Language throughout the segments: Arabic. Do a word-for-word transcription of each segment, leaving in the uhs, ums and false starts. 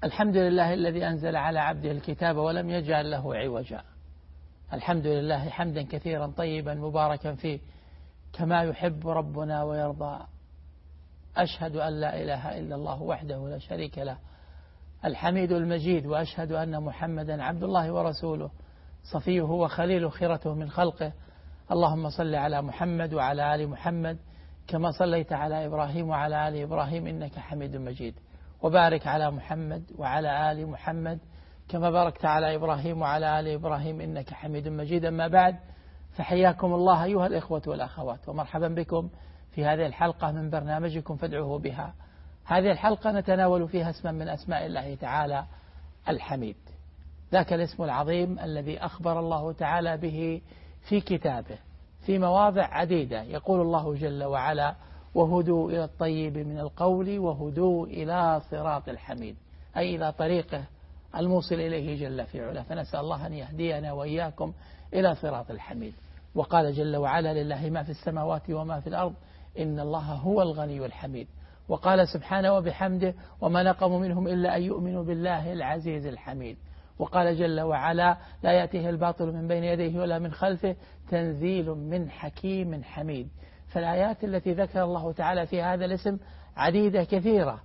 الحمد لله الذي أنزل على عبده الكتاب ولم يجعل له عوجا. الحمد لله حمدا كثيرا طيبا مباركا فيه كما يحب ربنا ويرضى. أشهد أن لا إله إلا الله وحده لا شريك له الحميد المجيد، وأشهد أن محمدا عبد الله ورسوله صفيه وخليله خيرته من خلقه. اللهم صل على محمد وعلى آل محمد كما صليت على إبراهيم وعلى آل إبراهيم إنك حميد مجيد، وبارك على محمد وعلى آل محمد كما باركت على إبراهيم وعلى آل إبراهيم إنك حميد مجيد. أما بعد، فحياكم الله أيها الإخوة والأخوات، ومرحبا بكم في هذه الحلقة من برنامجكم فادعوه بها. هذه الحلقة نتناول فيها اسما من أسماء الله تعالى الحميد، ذاك الاسم العظيم الذي أخبر الله تعالى به في كتابه في مواضع عديدة. يقول الله جل وعلا: وهدوا إلى الطيب من القول وهدوا إلى صراط الحميد، أي إلى طريقه الموصل إليه جل في علا. فنسأل الله أن يهدينا وإياكم إلى صراط الحميد. وقال جل وعلا: لله ما في السماوات وما في الأرض إن الله هو الغني الحميد. وقال سبحانه وبحمده: وما نقموا منهم إلا أن يؤمنوا بالله العزيز الحميد. وقال جل وعلا: لا يأتيه الباطل من بين يديه ولا من خلفه تنزيل من حكيم حميد. فالآيات التي ذكر الله تعالى في هذا الاسم عديدة كثيرة،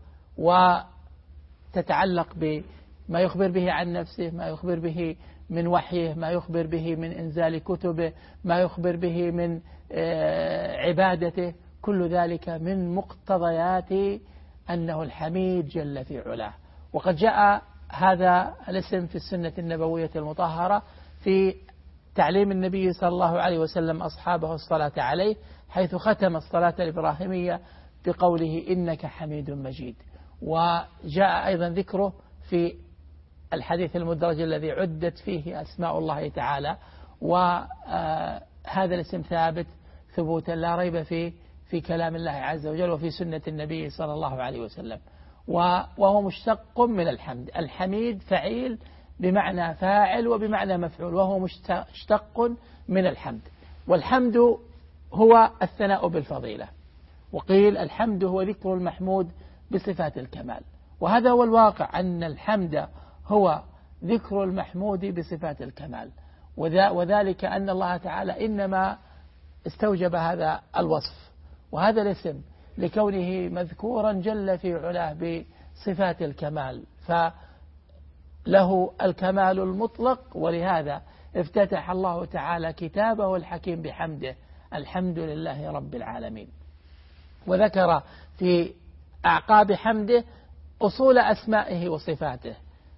وتتعلق بما يخبر به عن نفسه، ما يخبر به من وحيه، ما يخبر به من إنزال كتبه، ما يخبر به من عبادته. كل ذلك من مقتضيات أنه الحميد جل في علاه. وقد جاء هذا الاسم في السنة النبوية المطهرة في تعليم النبي صلى الله عليه وسلم أصحابه الصلاة عليه، حيث ختم الصلاة الإبراهيمية بقوله: إنك حميد مجيد. وجاء أيضا ذكره في الحديث المدرج الذي عدت فيه أسماء الله تعالى. وهذا الاسم ثابت ثبوتا لا ريب فيه في كلام الله عز وجل وفي سنة النبي صلى الله عليه وسلم. وهو مشتق من الحمد. الحميد فعيل بمعنى فاعل وبمعنى مفعول، وهو مشتق من الحمد. والحمد هو الثناء بالفضيلة، وقيل الحمد هو ذكر المحمود بصفات الكمال. وهذا هو الواقع، أن الحمد هو ذكر المحمود بصفات الكمال، وذلك أن الله تعالى إنما استوجب هذا الوصف وهذا الاسم لكونه مذكورا جل في علاه بصفات الكمال، فله الكمال المطلق. ولهذا افتتح الله تعالى كتابه الحكيم بحمده: الحمد لله رب العالمين. وذكر في أعقاب حمده أصول أسمائه وصفاته: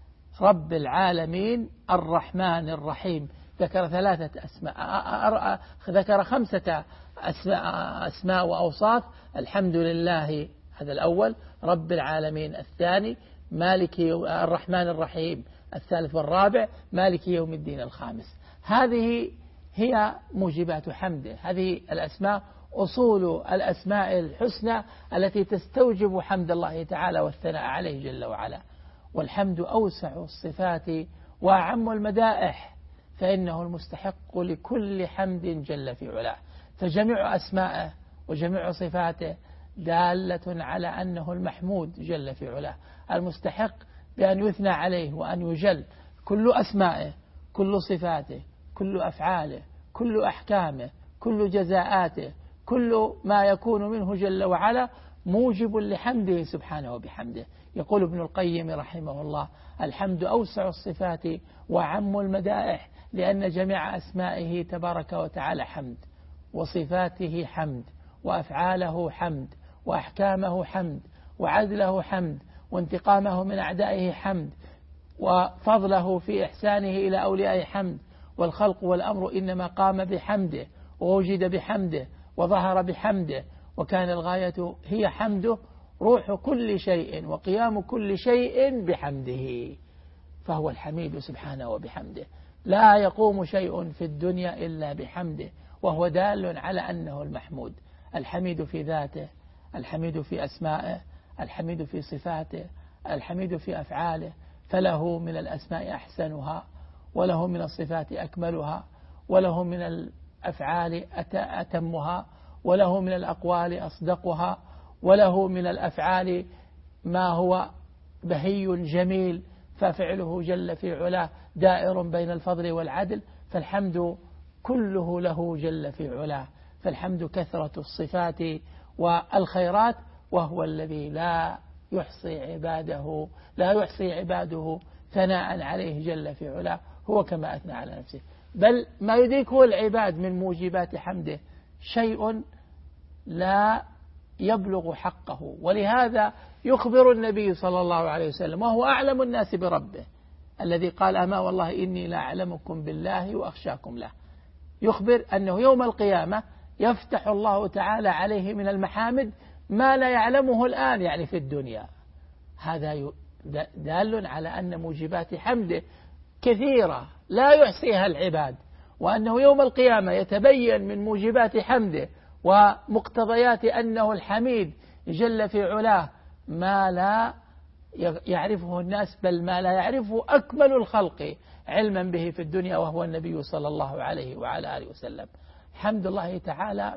رب العالمين، الرحمن الرحيم. ذكر ثلاثة أسماء، ذكر خمسة أسماء, أسماء وأوصاف: الحمد لله هذا الأول، رب العالمين الثاني، مالك الرحمن الرحيم الثالث، والرابع مالك يوم الدين الخامس. هذه هي موجبات حمده. هذه الأسماء أصول الأسماء الحسنى التي تستوجب حمد الله تعالى والثناء عليه جل وعلا. والحمد أوسع الصفات وأعم المدائح، فإنه المستحق لكل حمد جل في علاه. فجميع أسمائه وجميع صفاته دالة على أنه المحمود جل في علاه، المستحق بأن يثنى عليه وأن يجل. كل أسمائه، كل صفاته، كل أفعاله، كل أحكامه، كل جزاءاته، كل ما يكون منه جل وعلا موجب لحمده سبحانه وبحمده. يقول ابن القيم رحمه الله: الحمد أوسع الصفات وعم المدائح، لأن جميع أسمائه تبارك وتعالى حمد، وصفاته حمد، وأفعاله حمد، وأحكامه حمد، وعدله حمد، وانتقامه من أعدائه حمد، وفضله في إحسانه إلى أوليائه حمد. والخلق والأمر إنما قام بحمده، ووجد بحمده، وظهر بحمده، وكان الغاية هي حمده، روح كل شيء وقيام كل شيء بحمده. فهو الحميد سبحانه وبحمده. لا يقوم شيء في الدنيا إلا بحمده، وهو دال على أنه المحمود. الحميد في ذاته، الحميد في أسمائه، الحميد في صفاته، الحميد في أفعاله. فله من الأسماء أحسنها، وله من الصفات أكملها، وله من الأفعال أتمها، وله من الأقوال أصدقها، وله من الأفعال ما هو بهي جميل ففعله جل في علاه دائر بين الفضل والعدل، فالحمد كله له جل في علاه، فالحمد كثرة الصفات والخيرات، وهو الذي لا يحصي عباده لا يحصي عباده ثناء عليه جل في علاه، هو كما أثنى على نفسه، بل ما يدركه العباد من موجبات حمده شيء لا يبلغ حقه. ولهذا يخبر النبي صلى الله عليه وسلم وهو أعلم الناس بربه، الذي قال أما والله إني لا أعلمكم بالله وأخشاكم له، يخبر أنه يوم القيامة يفتح الله تعالى عليه من المحامد ما لا يعلمه الآن يعني في الدنيا. هذا دال على أن موجبات حمده كثيرة لا يحصيها العباد، وأنه يوم القيامة يتبين من موجبات حمده ومقتضيات أنه الحميد جل في علاه ما لا يعرفه الناس، بل ما لا يعرفه أكمل الخلق علما به في الدنيا، وهو النبي صلى الله عليه وعلى آله وسلم. حمد الله تعالى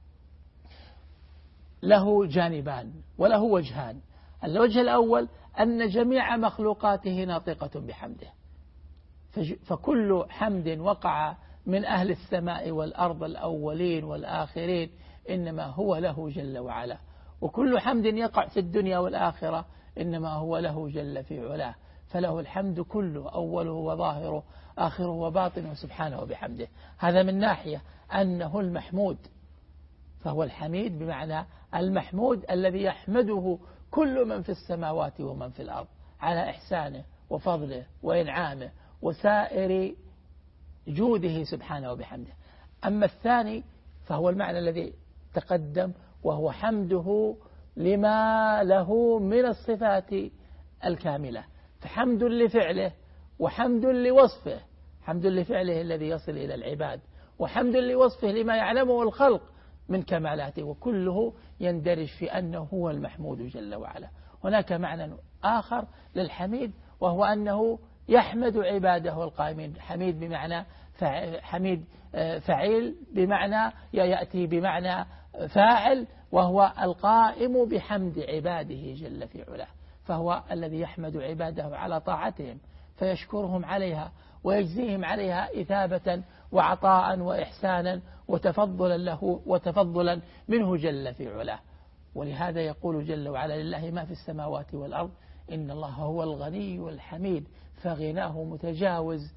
له جانبان وله وجهان. الوجه الأول أن جميع مخلوقاته ناطقة بحمده، فكل حمد وقع من أهل السماء والأرض الأولين والآخرين إنما هو له جل وعلا، وكل حمد يقع في الدنيا والآخرة إنما هو له جل في علاه، فله الحمد كله أوله وظاهره آخره وباطنه سبحانه وبحمده. هذا من ناحية أنه المحمود، فهو الحميد بمعنى المحمود الذي يحمده كل من في السماوات ومن في الأرض على إحسانه وفضله وإنعامه وسائر جوده سبحانه وبحمده. أما الثاني فهو المعنى الذي تقدم، وهو حمده لما له من الصفات الكاملة، فحمد لفعله وحمد لوصفه، حمد لفعله الذي يصل إلى العباد، وحمد لوصفه لما يعلمه الخلق من كمالاته، وكله يندرج في أنه هو المحمود جل وعلا. هناك معنى آخر للحميد، وهو أنه يحمد عباده القائمين، حميد بمعنى حميد فعيل بمعنى يأتي بمعنى فاعل، وهو القائم بحمد عباده جل في علاه، فهو الذي يحمد عباده على طاعتهم فيشكرهم عليها ويجزيهم عليها إثابة وعطاء وإحسانا وتفضلا له وتفضلا منه جل في علاه. ولهذا يقول جل وعلا لله ما في السماوات والأرض إن الله هو الغني الحميد، فغناه متجاوز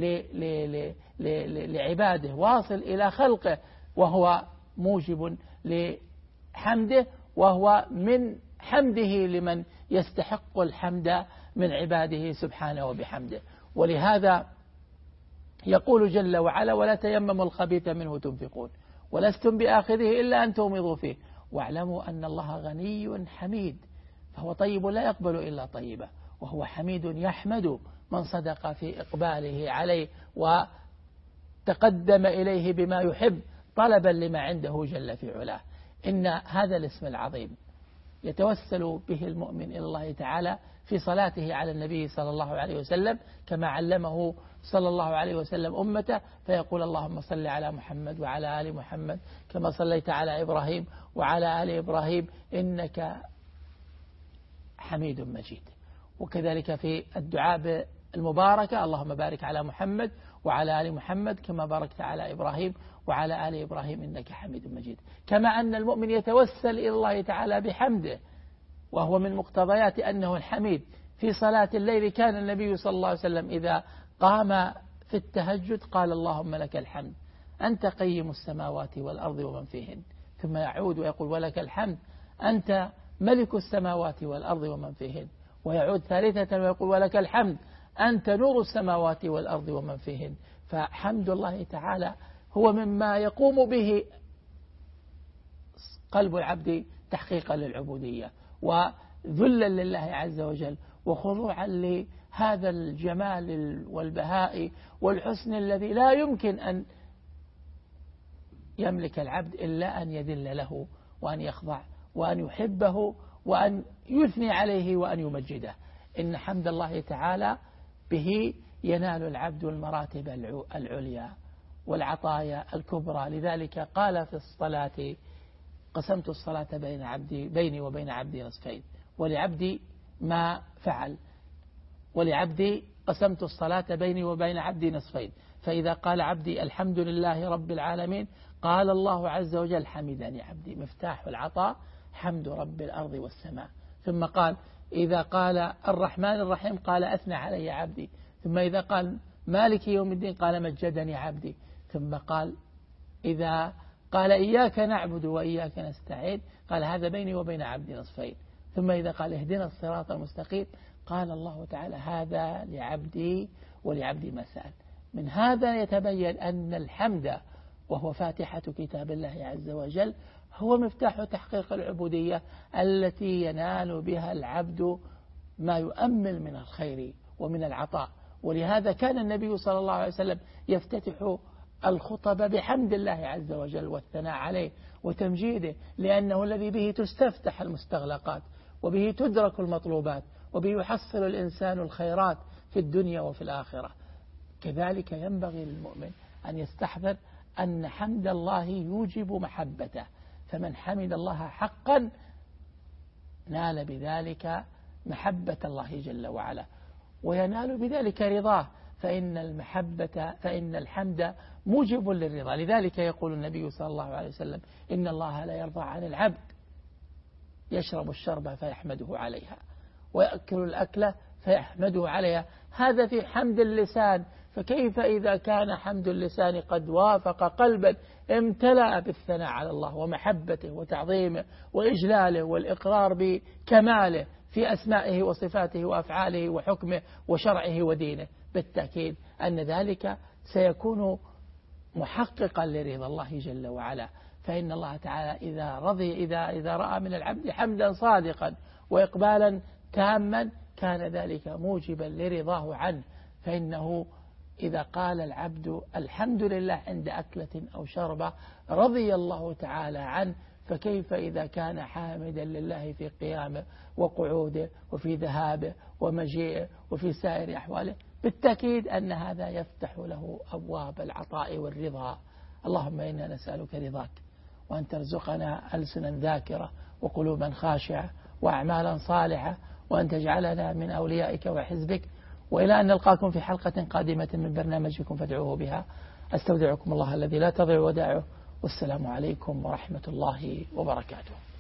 لعباده واصل إلى خلقه، وهو موجب لحمده، وهو من حمده لمن يستحق الحمد من عباده سبحانه وبحمده. ولهذا يقول جل وعلا ولا تيمموا الخبيث منه تنفقون ولستم بآخذه إلا أن تغمضوا فيه واعلموا أن الله غني حميد، فهو طيب لا يقبل إلا طيبا، وهو حميد يحمد من صدق في إقباله عليه وتقدم إليه بما يحب طلبا لما عنده جل في علاه. إن هذا الاسم العظيم يتوسل به المؤمن إلى الله تعالى في صلاته على النبي صلى الله عليه وسلم كما علمه صلى الله عليه وسلم أمته، فيقول اللهم صل على محمد وعلى آل محمد كما صليت على إبراهيم وعلى آل إبراهيم إنك حميد مجيد. وكذلك في الدعاء المباركة اللهم بارك على محمد وعلى آل محمد كما باركت على إبراهيم وعلى آل إبراهيم إنك حميد مجيد. كما أن المؤمن يتوسل إلى الله تعالى بحمده، وهو من مقتضيات أنه الحميد. في صلاة الليل كان النبي صلى الله عليه وسلم إذا قام في التهجد قال اللهم لك الحمد أنت قيم السماوات والأرض ومن فيهن، ثم يعود ويقول ولك الحمد أنت ملك السماوات والأرض ومن فيهن، ويعود ثالثة ويقول ولك الحمد أنت نور السماوات والأرض ومن فيهن. فحمد الله تعالى هو مما يقوم به قلب العبد تحقيقا للعبودية وذلا لله عز وجل وخضوعا لهذا الجمال والبهاء والحسن الذي لا يمكن أن يملك العبد إلا أن يذل له وأن يخضع وأن يحبه وأن يثني عليه وأن يمجده. إن حمد الله تعالى به ينال العبد المراتب العليا والعطايا الكبرى. لذلك قال في الصلاة قسمت الصلاة بين عبدي بيني وبين عبدي نصفين ولعبدي ما فعل. ولعبدي قسمت الصلاة بيني وبين عبدي نصفين، فإذا قال عبدي الحمد لله رب العالمين قال الله عز وجل حمدني عبدي. مفتاح العطاء حمد رب الأرض والسماء. ثم قال إذا قال الرحمن الرحيم قال أثنى علي عبدي. ثم إذا قال مالك يوم الدين قال مجدني عبدي. ثم قال إذا قال إياك نعبد وإياك نستعين قال هذا بيني وبين عبدي نصفين. ثم إذا قال اهدنا الصراط المستقيم قال الله تعالى هذا لعبدي ولعبدي ما سأل. من هذا يتبين أن الحمد وهو فاتحة كتاب الله عز وجل هو مفتاح تحقيق العبودية التي ينال بها العبد ما يؤمل من الخير ومن العطاء. ولهذا كان النبي صلى الله عليه وسلم يفتتح الخطب بحمد الله عز وجل والثناء عليه وتمجيده، لأنه الذي به تستفتح المستغلقات وبه تدرك المطلوبات وبه يحصل الإنسان الخيرات في الدنيا وفي الآخرة. كذلك ينبغي للمؤمن أن يستحضر أن حمد الله يوجب محبته، فمن حمد الله حقا نال بذلك محبة الله جل وعلا وينال بذلك رضاه، فإن المحبة فإن الحمد موجب للرضا. لذلك يقول النبي صلى الله عليه وسلم إن الله لا يرضى عن العبد يشرب الشربة فيحمده عليها ويأكل الأكلة فيحمده عليها. هذا في حمد اللسان، فكيف إذا كان حمد اللسان قد وافق قلبا امتلأ بالثناء على الله ومحبته وتعظيمه وإجلاله والإقرار بكماله في أسمائه وصفاته وأفعاله وحكمه وشرعه ودينه. بالتأكيد أن ذلك سيكون محققا لرضا الله جل وعلا. فإن الله تعالى إذا رضي إذا إذا رأى من العبد حمدا صادقا وإقبالا تاما كان ذلك موجبا لرضاه عنه. فإنه إذا قال العبد الحمد لله عند أكلة أو شربة رضي الله تعالى عنه، فكيف إذا كان حامدا لله في قيامه وقعوده وفي ذهابه ومجيئه وفي سائر أحواله؟ بالتأكيد أن هذا يفتح له أبواب العطاء والرضا. اللهم إنا نسألك رضاك، وأن ترزقنا ألسنا ذاكرة وقلوبا خاشعة وأعمالا صالحة، وأن تجعلنا من أوليائك وحزبك. وإلى أن نلقاكم في حلقة قادمة من برنامجكم فادعوه بها. أستودعكم الله الذي لا تضيع ودائعه، والسلام عليكم ورحمة الله وبركاته.